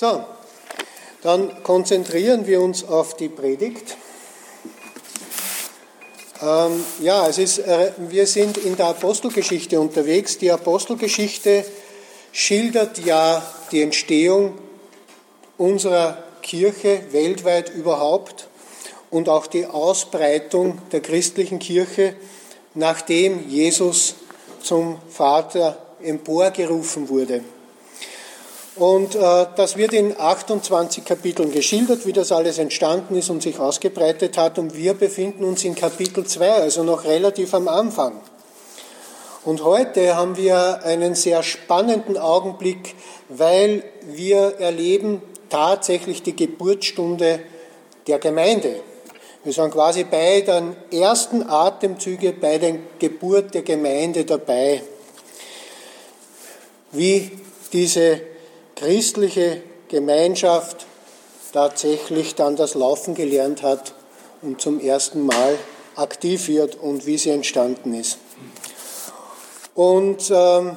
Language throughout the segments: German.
So, dann konzentrieren wir uns auf die Predigt. Wir sind in der Apostelgeschichte unterwegs. Die Apostelgeschichte schildert ja die Entstehung unserer Kirche weltweit überhaupt und auch die Ausbreitung der christlichen Kirche, nachdem Jesus zum Vater emporgerufen wurde. Und das wird in 28 Kapiteln geschildert, wie das alles entstanden ist und sich ausgebreitet hat. Und wir befinden uns in Kapitel 2, also noch relativ am Anfang. Und heute haben wir einen sehr spannenden Augenblick, weil wir erleben tatsächlich die Geburtsstunde der Gemeinde. Wir sind quasi bei den ersten Atemzügen, bei der Geburt der Gemeinde dabei. Wie diese christliche Gemeinschaft tatsächlich dann das Laufen gelernt hat und zum ersten Mal aktiv wird und wie sie entstanden ist. Und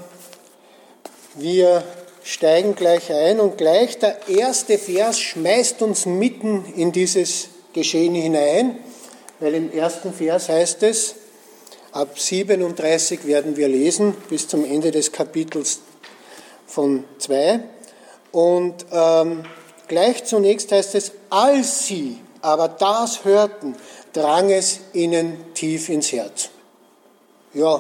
wir steigen gleich ein und gleich der erste Vers schmeißt uns mitten in dieses Geschehen hinein, weil im ersten Vers heißt es, ab 37 werden wir lesen bis zum Ende des Kapitels von 2. Und gleich zunächst heißt es, als sie aber das hörten, drang es ihnen tief ins Herz. Ja,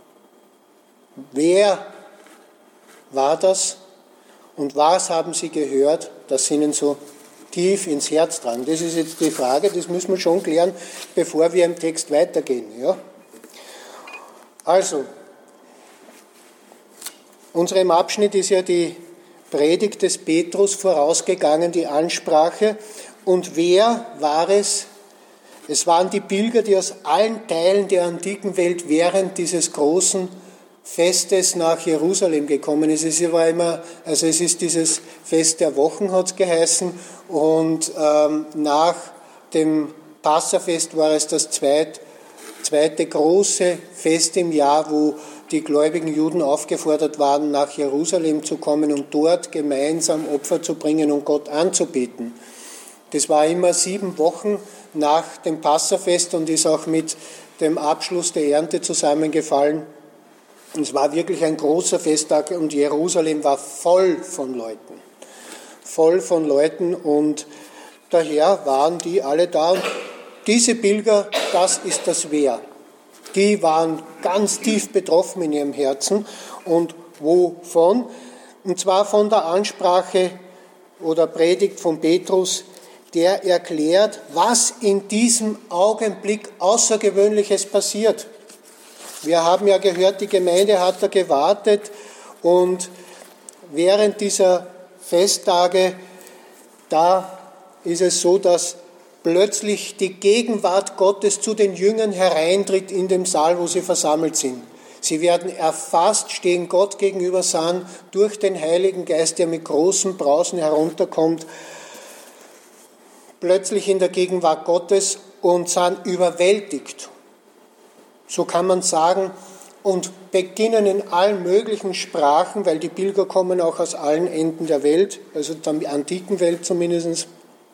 wer war das und was haben sie gehört, das ihnen so tief ins Herz drang? Das ist jetzt die Frage, das müssen wir schon klären, bevor wir im Text weitergehen. Ja? Also, unserem Abschnitt ist ja die Predigt des Petrus vorausgegangen, die Ansprache. Und wer war es? Es waren die Pilger, die aus allen Teilen der antiken Welt während dieses großen Festes nach Jerusalem gekommen ist. Es ist dieses Fest der Wochen, hat es geheißen. Und nach dem Passafest war es das zweite große Fest im Jahr, wo die gläubigen Juden aufgefordert waren, nach Jerusalem zu kommen und dort gemeinsam Opfer zu bringen und Gott anzubeten. Das war immer 7 Wochen nach dem Passafest und ist auch mit dem Abschluss der Ernte zusammengefallen. Es war wirklich ein großer Festtag und Jerusalem war voll von Leuten und daher waren die alle da. Und diese Pilger, das ist das Wer. Die waren ganz tief betroffen in ihrem Herzen. Und wovon? Und zwar von der Ansprache oder Predigt von Petrus, der erklärt, was in diesem Augenblick Außergewöhnliches passiert. Wir haben ja gehört, die Gemeinde hat da gewartet und während dieser Festtage, da ist es so, dass plötzlich die Gegenwart Gottes zu den Jüngern hereintritt in dem Saal, wo sie versammelt sind. Sie werden erfasst, stehen Gott gegenüber, sind durch den Heiligen Geist, der mit großem Brausen herunterkommt, plötzlich in der Gegenwart Gottes und sind überwältigt. So kann man sagen, und beginnen in allen möglichen Sprachen, weil die Pilger kommen auch aus allen Enden der Welt, also der antiken Welt zumindest,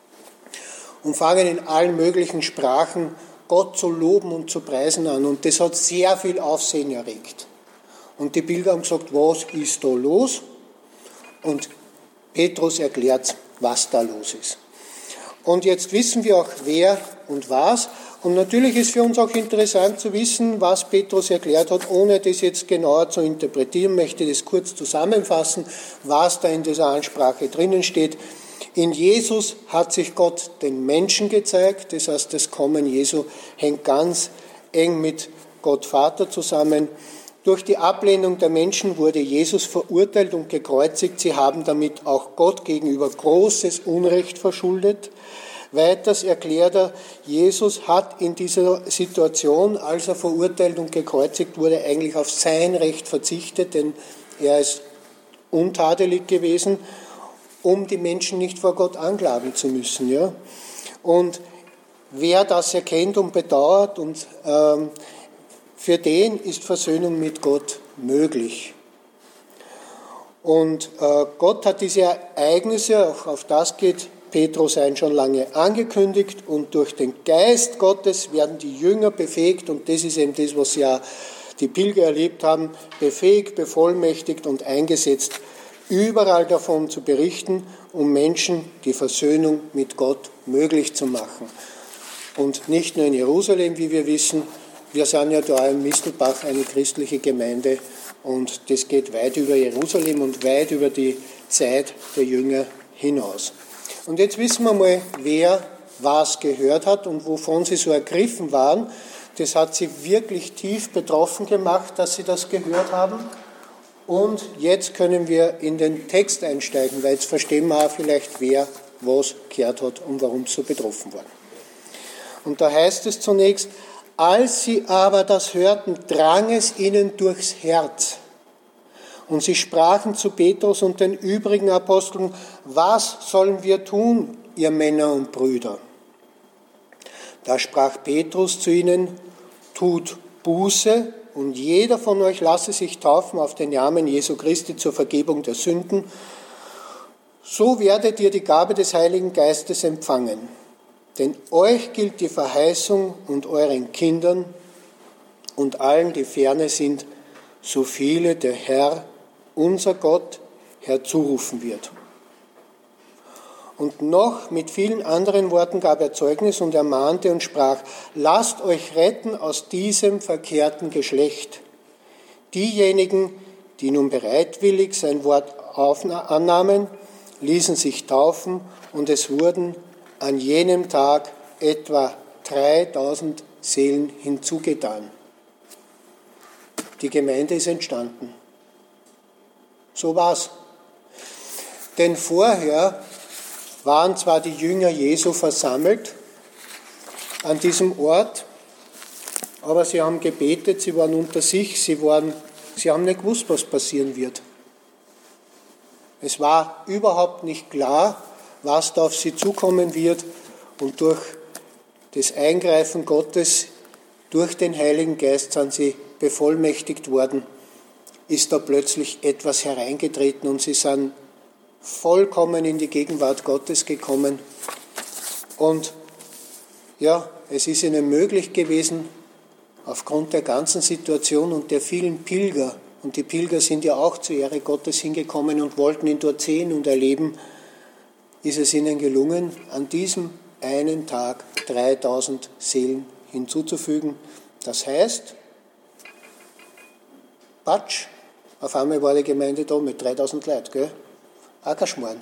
und fangen in allen möglichen Sprachen Gott zu loben und zu preisen an. Und das hat sehr viel Aufsehen erregt. Und die Pilger haben gesagt, was ist da los? Und Petrus erklärt, was da los ist. Und jetzt wissen wir auch, wer und was. Und natürlich ist für uns auch interessant zu wissen, was Petrus erklärt hat, ohne das jetzt genauer zu interpretieren, möchte ich das kurz zusammenfassen, was da in dieser Ansprache drinnen steht. In Jesus hat sich Gott den Menschen gezeigt, das heißt, das Kommen Jesu hängt ganz eng mit Gott Vater zusammen. Durch die Ablehnung der Menschen wurde Jesus verurteilt und gekreuzigt. Sie haben damit auch Gott gegenüber großes Unrecht verschuldet. Weiters erklärt er, Jesus hat in dieser Situation, als er verurteilt und gekreuzigt wurde, eigentlich auf sein Recht verzichtet, denn er ist untadelig gewesen, um die Menschen nicht vor Gott anklagen zu müssen. Ja? Und wer das erkennt und bedauert, und für den ist Versöhnung mit Gott möglich. Und Gott hat diese Ereignisse, auch auf das geht Petrus ein, schon lange angekündigt, und durch den Geist Gottes werden die Jünger befähigt, und das ist eben das, was ja die Pilger erlebt haben, befähigt, bevollmächtigt und eingesetzt, überall davon zu berichten, um Menschen die Versöhnung mit Gott möglich zu machen. Und nicht nur in Jerusalem, wie wir wissen, wir sind ja da im Mistelbach eine christliche Gemeinde, und das geht weit über Jerusalem und weit über die Zeit der Jünger hinaus. Und jetzt wissen wir mal, wer was gehört hat und wovon sie so ergriffen waren. Das hat sie wirklich tief betroffen gemacht, dass sie das gehört haben. Und jetzt können wir in den Text einsteigen, weil jetzt verstehen wir auch vielleicht, wer was gehört hat und warum sie so betroffen waren. Und da heißt es zunächst: Als sie aber das hörten, drang es ihnen durchs Herz. Und sie sprachen zu Petrus und den übrigen Aposteln: Was sollen wir tun, ihr Männer und Brüder? Da sprach Petrus zu ihnen: Tut Buße, und jeder von euch lasse sich taufen auf den Namen Jesu Christi zur Vergebung der Sünden. So werdet ihr die Gabe des Heiligen Geistes empfangen. Denn euch gilt die Verheißung und euren Kindern und allen, die ferne sind, so viele der Herr, unser Gott, herzurufen wird. Und noch mit vielen anderen Worten gab er Zeugnis und ermahnte und sprach: Lasst euch retten aus diesem verkehrten Geschlecht. Diejenigen, die nun bereitwillig sein Wort annahmen, ließen sich taufen, und es wurden an jenem Tag etwa 3000 Seelen hinzugetan. Die Gemeinde ist entstanden. So war's. Denn vorher waren zwar die Jünger Jesu versammelt an diesem Ort, aber sie haben gebetet, sie waren unter sich, sie haben nicht gewusst, was passieren wird. Es war überhaupt nicht klar, was da auf sie zukommen wird, und durch das Eingreifen Gottes, durch den Heiligen Geist sind sie bevollmächtigt worden, ist da plötzlich etwas hereingetreten und sie sind vollkommen in die Gegenwart Gottes gekommen. Und ja, es ist ihnen möglich gewesen, aufgrund der ganzen Situation und der vielen Pilger, und die Pilger sind ja auch zur Ehre Gottes hingekommen und wollten ihn dort sehen und erleben, ist es ihnen gelungen, an diesem einen Tag 3000 Seelen hinzuzufügen. Das heißt, Patsch, auf einmal war die Gemeinde da mit 3000 Leuten, gell? Auch kein Schmarrn.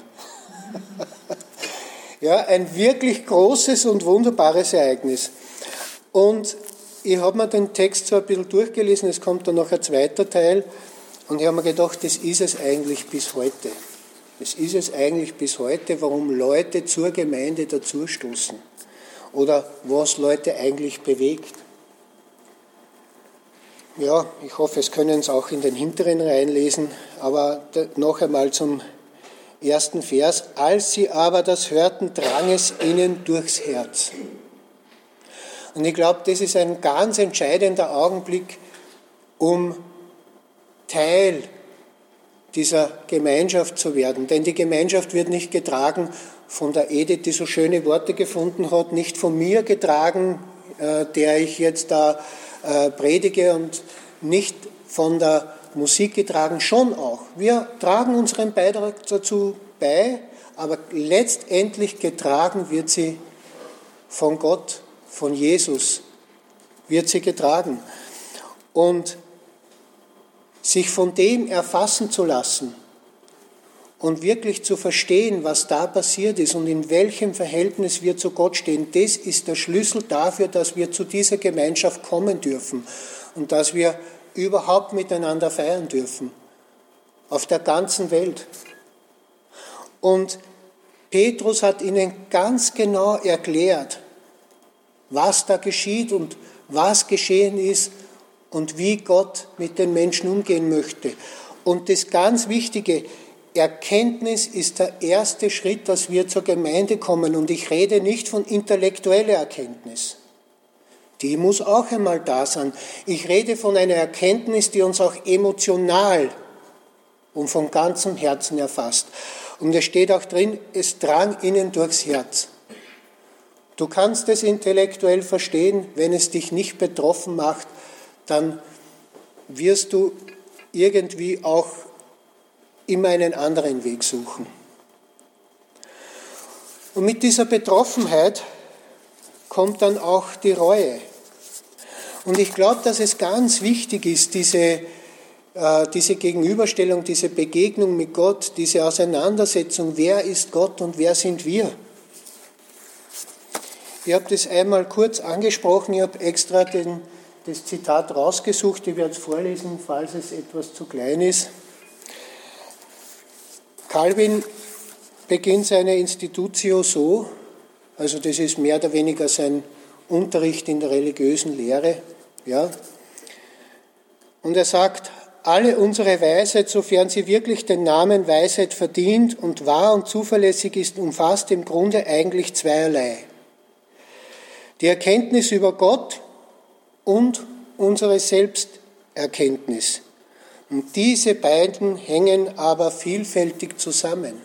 Ja, ein wirklich großes und wunderbares Ereignis. Und ich habe mir den Text so ein bisschen durchgelesen, es kommt dann noch ein zweiter Teil, und ich habe mir gedacht, das ist es eigentlich bis heute. Das ist es eigentlich bis heute, warum Leute zur Gemeinde dazustoßen oder was Leute eigentlich bewegt. Ja, ich hoffe, es können es auch in den hinteren Reihen lesen, aber noch einmal zum ersten Vers. Als sie aber das hörten, drang es ihnen durchs Herz. Und ich glaube, das ist ein ganz entscheidender Augenblick, um Teil dieser Gemeinschaft zu werden. Denn die Gemeinschaft wird nicht getragen von der Edith, die so schöne Worte gefunden hat, nicht von mir getragen, der ich jetzt da predige, und nicht von der Musik getragen, schon auch. Wir tragen unseren Beitrag dazu bei, aber letztendlich getragen wird sie von Gott, von Jesus, wird sie getragen. Und sich von dem erfassen zu lassen und wirklich zu verstehen, was da passiert ist und in welchem Verhältnis wir zu Gott stehen, das ist der Schlüssel dafür, dass wir zu dieser Gemeinschaft kommen dürfen und dass wir überhaupt miteinander feiern dürfen, auf der ganzen Welt. Und Petrus hat ihnen ganz genau erklärt, was da geschieht und was geschehen ist und wie Gott mit den Menschen umgehen möchte. Und das ganz Wichtige, Erkenntnis ist der erste Schritt, dass wir zur Gemeinde kommen. Und ich rede nicht von intellektueller Erkenntnis. Die muss auch einmal da sein. Ich rede von einer Erkenntnis, die uns auch emotional und von ganzem Herzen erfasst. Und es steht auch drin, es drang ihnen durchs Herz. Du kannst es intellektuell verstehen, wenn es dich nicht betroffen macht, dann wirst du irgendwie auch immer einen anderen Weg suchen. Und mit dieser Betroffenheit kommt dann auch die Reue. Und ich glaube, dass es ganz wichtig ist, diese Gegenüberstellung, diese Begegnung mit Gott, diese Auseinandersetzung, wer ist Gott und wer sind wir? Ich habe das einmal kurz angesprochen, ich habe extra das Zitat rausgesucht, ich werde es vorlesen, falls es etwas zu klein ist. Calvin beginnt seine Institutio so, also das ist mehr oder weniger sein Unterricht in der religiösen Lehre, ja. Und er sagt, alle unsere Weisheit, sofern sie wirklich den Namen Weisheit verdient und wahr und zuverlässig ist, umfasst im Grunde eigentlich zweierlei. Die Erkenntnis über Gott und unsere Selbsterkenntnis. Und diese beiden hängen aber vielfältig zusammen.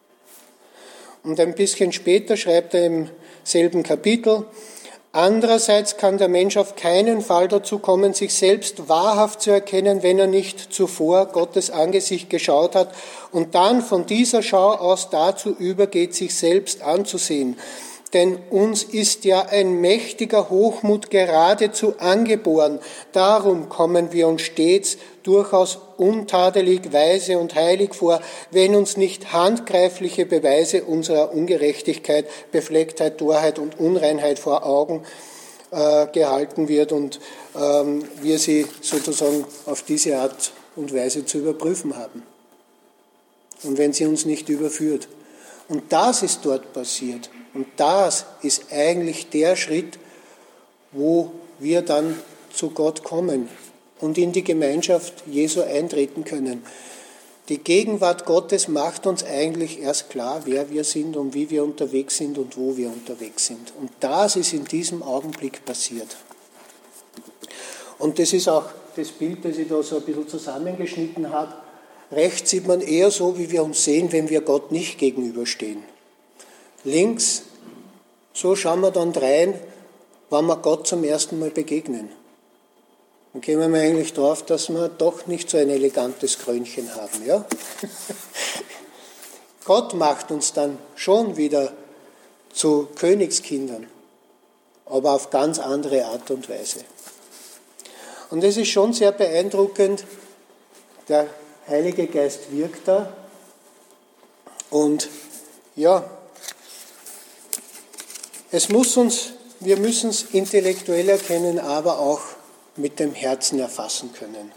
Und ein bisschen später schreibt er im selben Kapitel, andererseits kann der Mensch auf keinen Fall dazu kommen, sich selbst wahrhaft zu erkennen, wenn er nicht zuvor Gottes Angesicht geschaut hat und dann von dieser Schau aus dazu übergeht, sich selbst anzusehen. Denn uns ist ja ein mächtiger Hochmut geradezu angeboren. Darum kommen wir uns stets durchaus untadelig, weise und heilig vor, wenn uns nicht handgreifliche Beweise unserer Ungerechtigkeit, Beflecktheit, Torheit und Unreinheit vor Augen gehalten wird und wir sie sozusagen auf diese Art und Weise zu überprüfen haben. Und wenn sie uns nicht überführt. Und das ist dort passiert. Und das ist eigentlich der Schritt, wo wir dann zu Gott kommen und in die Gemeinschaft Jesu eintreten können. Die Gegenwart Gottes macht uns eigentlich erst klar, wer wir sind und wie wir unterwegs sind und wo wir unterwegs sind. Und das ist in diesem Augenblick passiert. Und das ist auch das Bild, das ich da so ein bisschen zusammengeschnitten habe. Rechts sieht man eher so, wie wir uns sehen, wenn wir Gott nicht gegenüberstehen. Links, so schauen wir dann rein, wenn wir Gott zum ersten Mal begegnen. Dann kommen wir eigentlich drauf, dass wir doch nicht so ein elegantes Krönchen haben. Ja? Gott macht uns dann schon wieder zu Königskindern, aber auf ganz andere Art und Weise. Und es ist schon sehr beeindruckend, der Heilige Geist wirkt da und ja, wir müssen es intellektuell erkennen, aber auch mit dem Herzen erfassen können.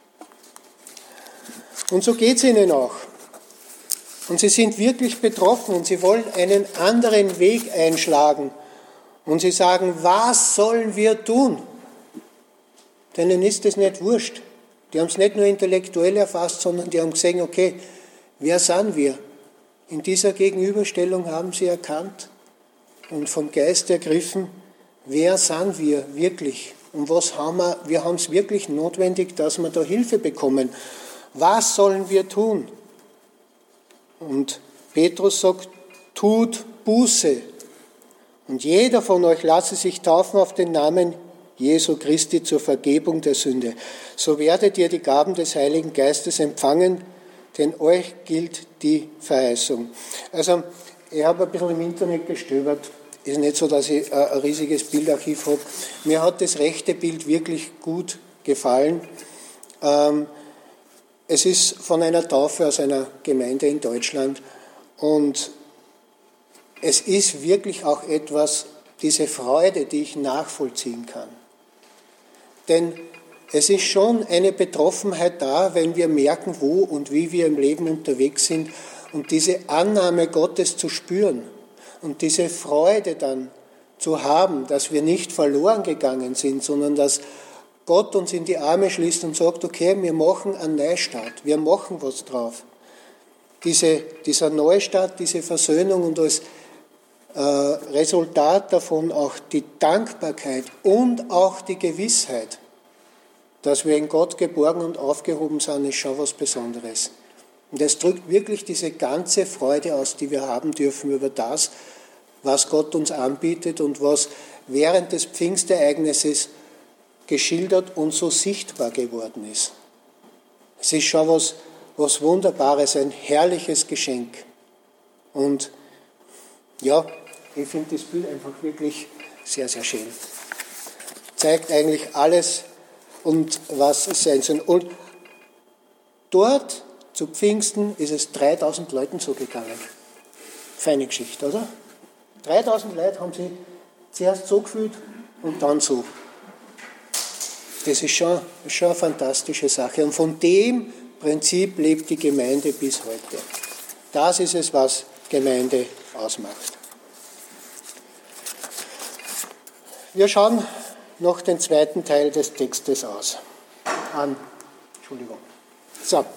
Und so geht es ihnen auch. Und sie sind wirklich betroffen und sie wollen einen anderen Weg einschlagen. Und sie sagen, was sollen wir tun? Denen ist es nicht wurscht. Die haben es nicht nur intellektuell erfasst, sondern die haben gesehen, okay, wer sind wir? In dieser Gegenüberstellung haben sie erkannt und vom Geist ergriffen, wer sind wir wirklich? Und was haben wir? Wir haben es wirklich notwendig, dass wir da Hilfe bekommen. Was sollen wir tun? Und Petrus sagt, tut Buße. Und jeder von euch lasse sich taufen auf den Namen Jesu Christi zur Vergebung der Sünde. So werdet ihr die Gaben des Heiligen Geistes empfangen, denn euch gilt die Verheißung. Also, ich habe ein bisschen im Internet gestöbert. Ist nicht so, dass ich ein riesiges Bildarchiv habe. Mir hat das rechte Bild wirklich gut gefallen. Es ist von einer Taufe aus einer Gemeinde in Deutschland und es ist wirklich auch etwas, diese Freude, die ich nachvollziehen kann. Denn es ist schon eine Betroffenheit da, wenn wir merken, wo und wie wir im Leben unterwegs sind und diese Annahme Gottes zu spüren und diese Freude dann zu haben, dass wir nicht verloren gegangen sind, sondern dass Gott uns in die Arme schließt und sagt, okay, wir machen einen Neustart, wir machen was drauf. Dieser Neustart, diese Versöhnung und als Resultat davon auch die Dankbarkeit und auch die Gewissheit, dass wir in Gott geborgen und aufgehoben sind, ist schon was Besonderes. Und es drückt wirklich diese ganze Freude aus, die wir haben dürfen über das, was Gott uns anbietet und was während des Pfingstereignisses geschildert und so sichtbar geworden ist. Es ist schon was Wunderbares, ein herrliches Geschenk. Und ja, ich finde das Bild einfach wirklich sehr, sehr schön. Zeigt eigentlich alles und was es sein soll. Und dort zu Pfingsten ist es 3000 Leuten so gegangen. Feine Geschichte, oder? 3000 Leute haben sich zuerst so gefühlt und dann so. Das ist schon eine fantastische Sache. Und von dem Prinzip lebt die Gemeinde bis heute. Das ist es, was Gemeinde ausmacht. Wir schauen noch den zweiten Teil des Textes an. Entschuldigung. So.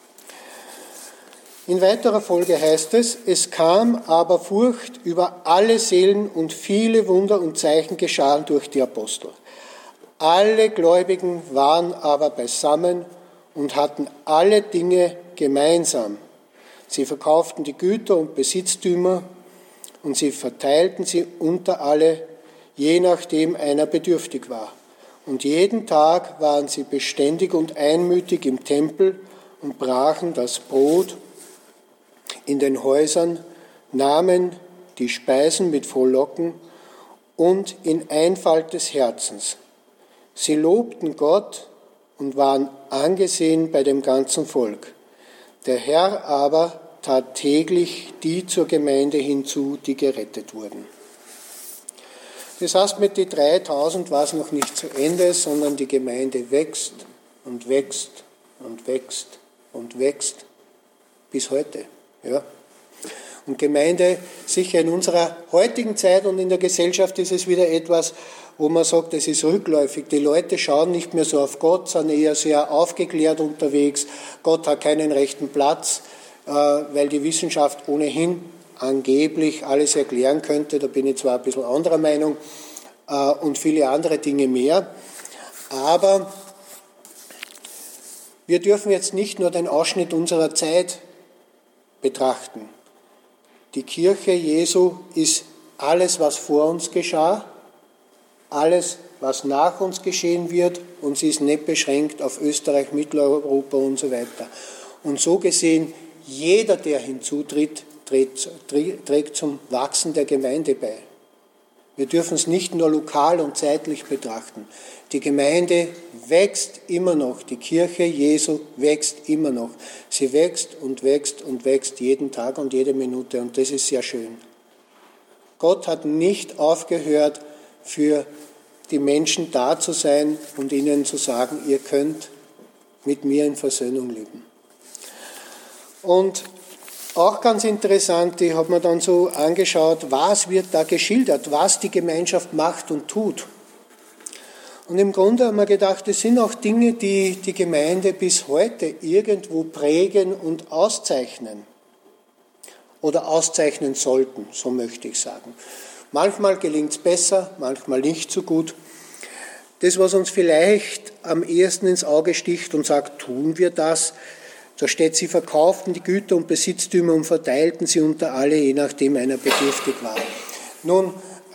In weiterer Folge heißt es, es kam aber Furcht über alle Seelen und viele Wunder und Zeichen geschahen durch die Apostel. Alle Gläubigen waren aber beisammen und hatten alle Dinge gemeinsam. Sie verkauften die Güter und Besitztümer und sie verteilten sie unter alle, je nachdem einer bedürftig war. Und jeden Tag waren sie beständig und einmütig im Tempel und brachen das Brot in den Häusern, nahmen die Speisen mit Frohlocken und in Einfalt des Herzens. Sie lobten Gott und waren angesehen bei dem ganzen Volk. Der Herr aber tat täglich die zur Gemeinde hinzu, die gerettet wurden. Das heißt, mit den 3000 war es noch nicht zu Ende, sondern die Gemeinde wächst und wächst und wächst und wächst bis heute. Ja. Und Gemeinde, sicher in unserer heutigen Zeit und in der Gesellschaft ist es wieder etwas, wo man sagt, es ist rückläufig. Die Leute schauen nicht mehr so auf Gott, sind eher sehr aufgeklärt unterwegs. Gott hat keinen rechten Platz, weil die Wissenschaft ohnehin angeblich alles erklären könnte. Da bin ich zwar ein bisschen anderer Meinung und viele andere Dinge mehr. Aber wir dürfen jetzt nicht nur den Ausschnitt unserer Zeit betrachten. Die Kirche Jesu ist alles, was vor uns geschah, alles, was nach uns geschehen wird, und sie ist nicht beschränkt auf Österreich, Mitteleuropa und so weiter. Und so gesehen, jeder, der hinzutritt, trägt zum Wachsen der Gemeinde bei. Wir dürfen es nicht nur lokal und zeitlich betrachten. Die Gemeinde wächst immer noch, die Kirche Jesu wächst immer noch. Sie wächst und wächst und wächst jeden Tag und jede Minute, und das ist sehr schön. Gott hat nicht aufgehört, für die Menschen da zu sein und ihnen zu sagen, ihr könnt mit mir in Versöhnung leben. Und auch ganz interessant, ich habe mir dann so angeschaut, was wird da geschildert, was die Gemeinschaft macht und tut. Und im Grunde haben wir gedacht, das sind auch Dinge, die die Gemeinde bis heute irgendwo prägen und auszeichnen. Oder auszeichnen sollten, so möchte ich sagen. Manchmal gelingt es besser, manchmal nicht so gut. Das, was uns vielleicht am ehesten ins Auge sticht und sagt, tun wir das, da steht, sie verkauften die Güter und Besitztümer und verteilten sie unter alle, je nachdem einer bedürftig war. Nun,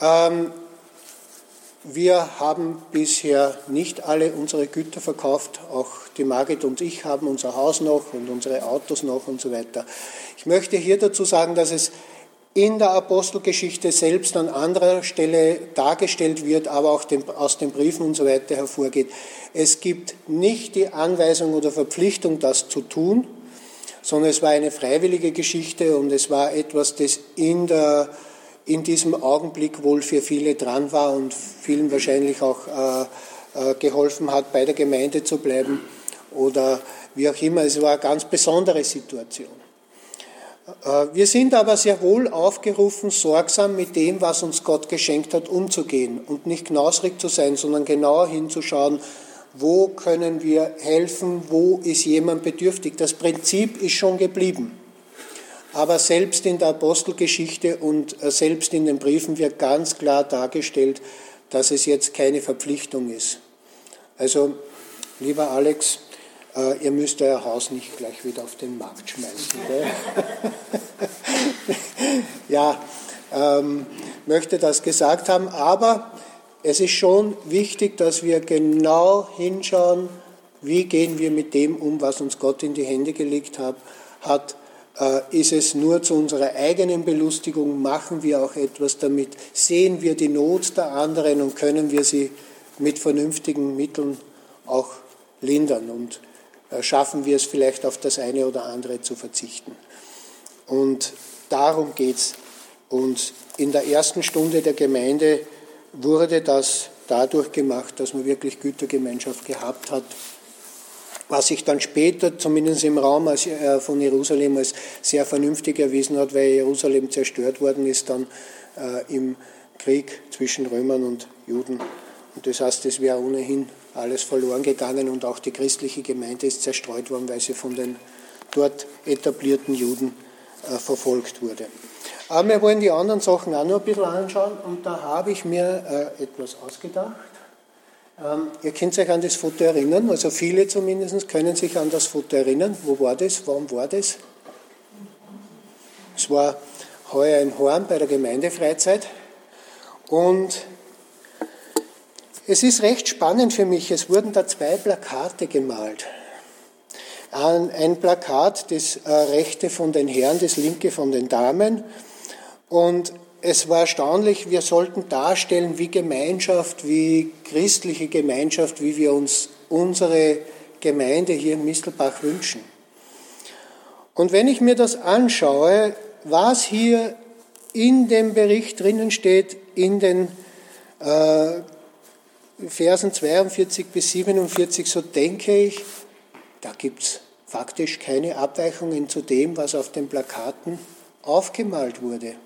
wir haben bisher nicht alle unsere Güter verkauft, auch die Margit und ich haben unser Haus noch und unsere Autos noch und so weiter. Ich möchte hier dazu sagen, dass es in der Apostelgeschichte selbst an anderer Stelle dargestellt wird, aber auch aus den Briefen und so weiter hervorgeht. Es gibt nicht die Anweisung oder Verpflichtung, das zu tun, sondern es war eine freiwillige Geschichte und es war etwas, das in diesem Augenblick wohl für viele dran war und vielen wahrscheinlich auch geholfen hat, bei der Gemeinde zu bleiben oder wie auch immer. Es war eine ganz besondere Situation. Wir sind aber sehr wohl aufgerufen, sorgsam mit dem, was uns Gott geschenkt hat, umzugehen und nicht knausrig zu sein, sondern genauer hinzuschauen, wo können wir helfen, wo ist jemand bedürftig. Das Prinzip ist schon geblieben. Aber selbst in der Apostelgeschichte und selbst in den Briefen wird ganz klar dargestellt, dass es jetzt keine Verpflichtung ist. Also, lieber Alex, ihr müsst euer Haus nicht gleich wieder auf den Markt schmeißen. Ja, möchte das gesagt haben, aber es ist schon wichtig, dass wir genau hinschauen, wie gehen wir mit dem um, was uns Gott in die Hände gelegt hat. Ist es nur zu unserer eigenen Belustigung, machen wir auch etwas damit, sehen wir die Not der anderen und können wir sie mit vernünftigen Mitteln auch lindern und schaffen wir es vielleicht auf das eine oder andere zu verzichten. Und darum geht es. Und in der ersten Stunde der Gemeinde wurde das dadurch gemacht, dass man wirklich Gütergemeinschaft gehabt hat, was sich dann später, zumindest im Raum von Jerusalem, als sehr vernünftig erwiesen hat, weil Jerusalem zerstört worden ist dann im Krieg zwischen Römern und Juden. Und das heißt, es wäre ohnehin alles verloren gegangen und auch die christliche Gemeinde ist zerstreut worden, weil sie von den dort etablierten Juden verfolgt wurde. Aber wir wollen die anderen Sachen auch noch ein bisschen anschauen und da habe ich mir etwas ausgedacht. Ihr könnt euch an das Foto erinnern, also viele zumindest können sich an das Foto erinnern. Wo war das? Warum war das? Es war heuer in Horn bei der Gemeindefreizeit und es ist recht spannend für mich, es wurden da 2 Plakate gemalt. Ein Plakat, das rechte von den Herren, das linke von den Damen und es war erstaunlich, wir sollten darstellen, wie Gemeinschaft, wie christliche Gemeinschaft, wie wir uns unsere Gemeinde hier in Mistelbach wünschen. Und wenn ich mir das anschaue, was hier in dem Bericht drinnen steht, in den Versen 42 bis 47, so denke ich, da gibt es faktisch keine Abweichungen zu dem, was auf den Plakaten aufgemalt wurde.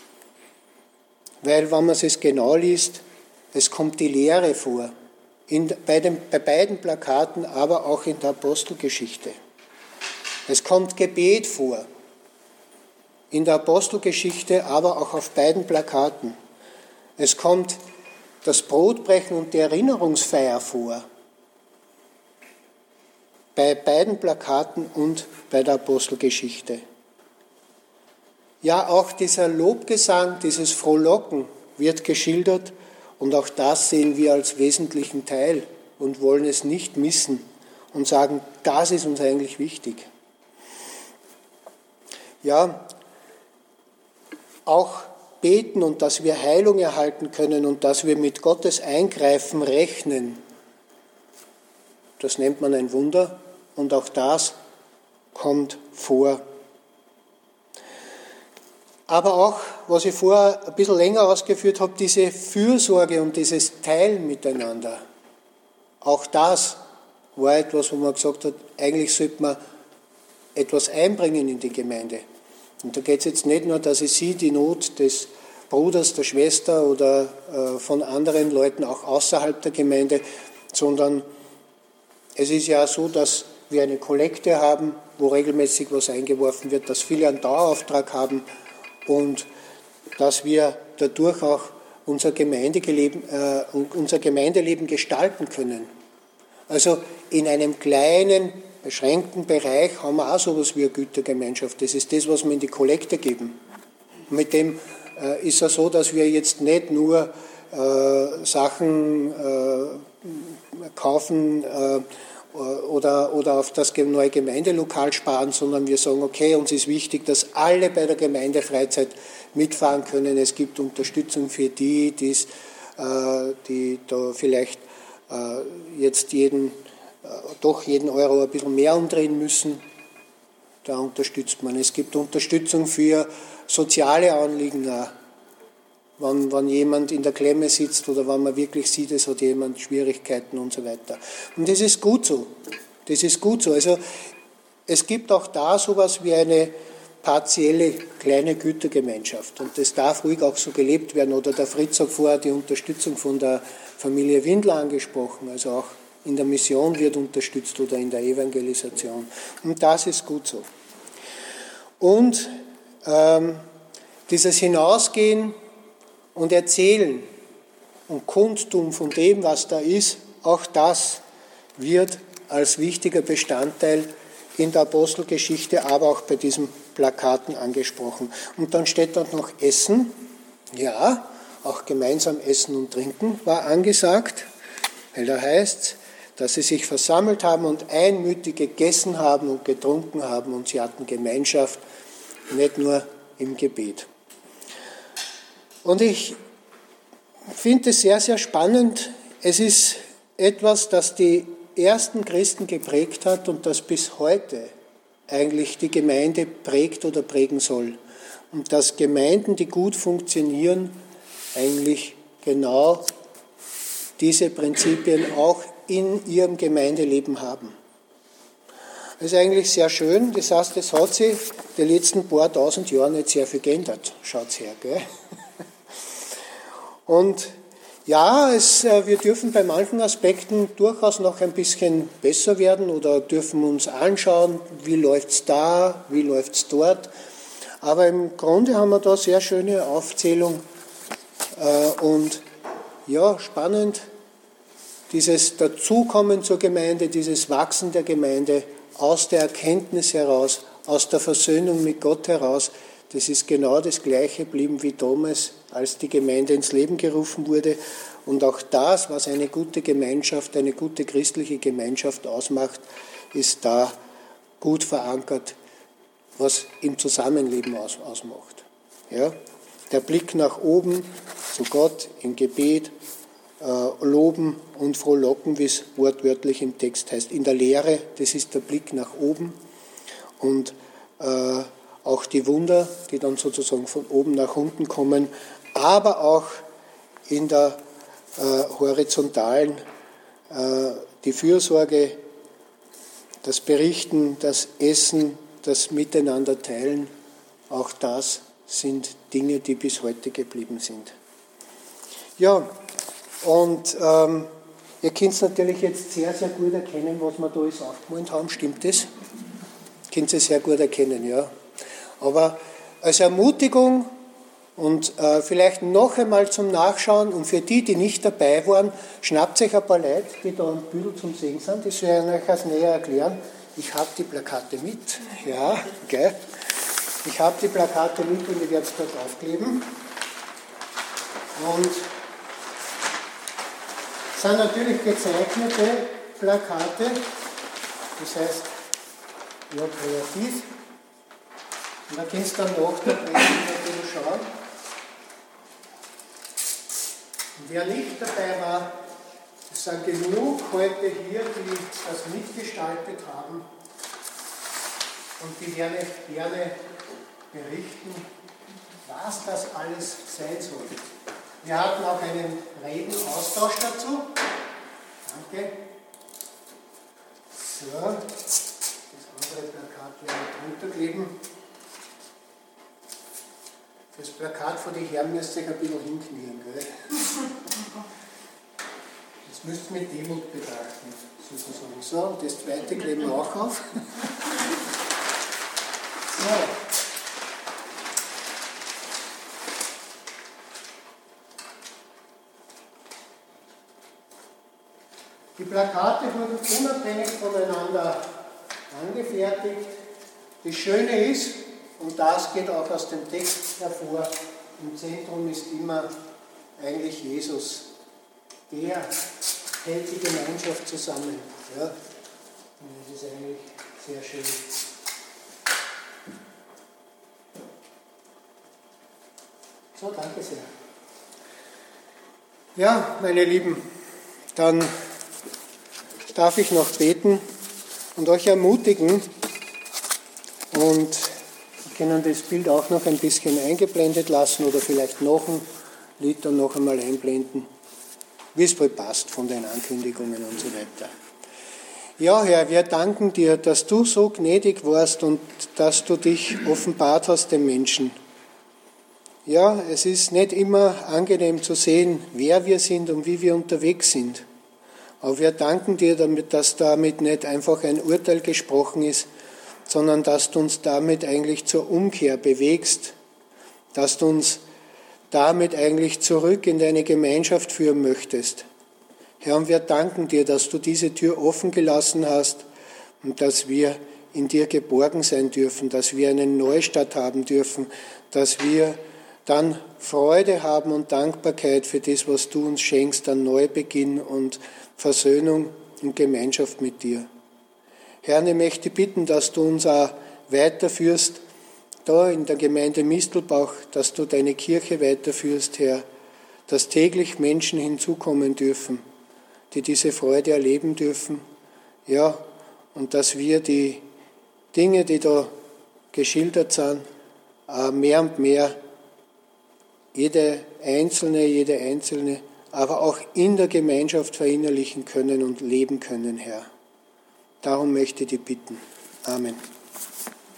Weil, wenn man es genau liest, es kommt die Lehre vor, bei beiden Plakaten, aber auch in der Apostelgeschichte. Es kommt Gebet vor, in der Apostelgeschichte, aber auch auf beiden Plakaten. Es kommt das Brotbrechen und die Erinnerungsfeier vor, bei beiden Plakaten und bei der Apostelgeschichte. Ja, auch dieser Lobgesang, dieses Frohlocken wird geschildert und auch das sehen wir als wesentlichen Teil und wollen es nicht missen und sagen, das ist uns eigentlich wichtig. Ja, auch beten und dass wir Heilung erhalten können und dass wir mit Gottes Eingreifen rechnen, das nennt man ein Wunder und auch das kommt vor. Aber auch, was ich vorher ein bisschen länger ausgeführt habe, diese Fürsorge und dieses Teilen miteinander. Auch das war etwas, wo man gesagt hat, eigentlich sollte man etwas einbringen in die Gemeinde. Und da geht es jetzt nicht nur, dass ich sehe die Not des Bruders, der Schwester oder von anderen Leuten auch außerhalb der Gemeinde, sondern es ist ja so, dass wir eine Kollekte haben, wo regelmäßig was eingeworfen wird, dass viele einen Dauerauftrag haben, und dass wir dadurch auch unser Gemeindeleben gestalten können. Also in einem kleinen, beschränkten Bereich haben wir auch so etwas wie eine Gütergemeinschaft. Das ist das, was wir in die Kollekte geben. Mit dem ist es so, dass wir jetzt nicht nur Sachen kaufen oder auf das neue Gemeindelokal sparen, sondern wir sagen, okay, uns ist wichtig, dass alle bei der Gemeindefreizeit mitfahren können. Es gibt Unterstützung für die da vielleicht jetzt jeden Euro ein bisschen mehr umdrehen müssen. Da unterstützt man. Es gibt Unterstützung für soziale Anliegen auch. Wenn jemand in der Klemme sitzt oder wenn man wirklich sieht, es hat jemand Schwierigkeiten und so weiter. Und das ist gut so. Das ist gut so. Also es gibt auch da sowas wie eine partielle kleine Gütergemeinschaft. Und das darf ruhig auch so gelebt werden. Oder der Fritz hat vorher die Unterstützung von der Familie Windler angesprochen. Also auch in der Mission wird unterstützt oder in der Evangelisation. Und das ist gut so. Und dieses Hinausgehen und Erzählen und Kundtun von dem, was da ist, auch das wird als wichtiger Bestandteil in der Apostelgeschichte, aber auch bei diesen Plakaten angesprochen. Und dann steht dort noch Essen. Ja, auch gemeinsam Essen und Trinken war angesagt, weil da heißt es, dass sie sich versammelt haben und einmütig gegessen haben und getrunken haben und sie hatten Gemeinschaft, nicht nur im Gebet. Und ich finde es sehr, sehr spannend. Es ist etwas, das die ersten Christen geprägt hat und das bis heute eigentlich die Gemeinde prägt oder prägen soll. Und dass Gemeinden, die gut funktionieren, eigentlich genau diese Prinzipien auch in ihrem Gemeindeleben haben. Das ist eigentlich sehr schön. Das heißt, es hat sich die letzten paar tausend Jahre nicht sehr viel geändert. Schaut's her, gell? Und ja, wir dürfen bei manchen Aspekten durchaus noch ein bisschen besser werden oder dürfen uns anschauen, wie läuft's da, wie läuft's dort. Aber im Grunde haben wir da sehr schöne Aufzählung und ja, spannend, dieses Dazukommen zur Gemeinde, dieses Wachsen der Gemeinde aus der Erkenntnis heraus, aus der Versöhnung mit Gott heraus, das ist genau das Gleiche geblieben wie damals, als die Gemeinde ins Leben gerufen wurde. Und auch das, was eine gute Gemeinschaft, eine gute christliche Gemeinschaft ausmacht, ist da gut verankert, was im Zusammenleben ausmacht. Ja? Der Blick nach oben zu Gott im Gebet, loben und frohlocken, wie es wortwörtlich im Text heißt. In der Lehre, das ist der Blick nach oben und auch die Wunder, die dann sozusagen von oben nach unten kommen, aber auch in der horizontalen, die Fürsorge, das Berichten, das Essen, das Miteinander teilen, auch das sind Dinge, die bis heute geblieben sind. Ja, und ihr könnt es natürlich jetzt sehr, sehr gut erkennen, was wir da alles aufgemalt haben. Stimmt das? Könnt ihr sehr gut erkennen, ja. Aber als Ermutigung und vielleicht noch einmal zum Nachschauen und für die, die nicht dabei waren, schnappt euch ein paar Leute, die da am Büdel zum Sehen sind. Das werde ich euch als näher erklären. Ich habe die Plakate mit. Ja, gell? Ich habe die Plakate mit und ich werde es dort aufkleben. Und es sind natürlich gezeichnete Plakate, das heißt, ja, kreativ. Und da kannst du dann nach der Predigt natürlich schauen. Und wer nicht dabei war, es sind genug heute hier, die das mitgestaltet haben. Und die werden euch gerne berichten, was das alles sein soll. Wir hatten auch einen regen Austausch dazu. Danke. So, das andere Plakat werden wir drunter kleben. Das Plakat von den Herren müsst ihr euch ein bisschen hinknien, gell? Das müsst ihr mit Demut betrachten, sozusagen. So, und das zweite kleben wir auch auf. So. Die Plakate wurden unabhängig voneinander angefertigt. Das Schöne ist, und das geht auch aus dem Text hervor, im Zentrum ist immer eigentlich Jesus. Der hält die Gemeinschaft zusammen. Ja? Und das ist eigentlich sehr schön. So, danke sehr. Ja, meine Lieben, dann darf ich noch beten und euch ermutigen und wir können das Bild auch noch ein bisschen eingeblendet lassen oder vielleicht noch ein Lied dann noch einmal einblenden, wie es wohl passt von den Ankündigungen und so weiter. Ja, Herr, wir danken dir, dass du so gnädig warst und dass du dich offenbart hast den Menschen. Ja, es ist nicht immer angenehm zu sehen, wer wir sind und wie wir unterwegs sind. Aber wir danken dir, dass damit nicht einfach ein Urteil gesprochen ist, sondern dass du uns damit eigentlich zur Umkehr bewegst, dass du uns damit eigentlich zurück in deine Gemeinschaft führen möchtest. Herr, und wir danken dir, dass du diese Tür offen gelassen hast und dass wir in dir geborgen sein dürfen, dass wir einen Neustart haben dürfen, dass wir dann Freude haben und Dankbarkeit für das, was du uns schenkst, an Neubeginn und Versöhnung und Gemeinschaft mit dir. Herr, ich möchte bitten, dass du uns auch weiterführst, da in der Gemeinde Mistelbach, dass du deine Kirche weiterführst, Herr, dass täglich Menschen hinzukommen dürfen, die diese Freude erleben dürfen, ja, und dass wir die Dinge, die da geschildert sind, mehr und mehr jede Einzelne, aber auch in der Gemeinschaft verinnerlichen können und leben können, Herr. Darum möchte ich dich bitten. Amen.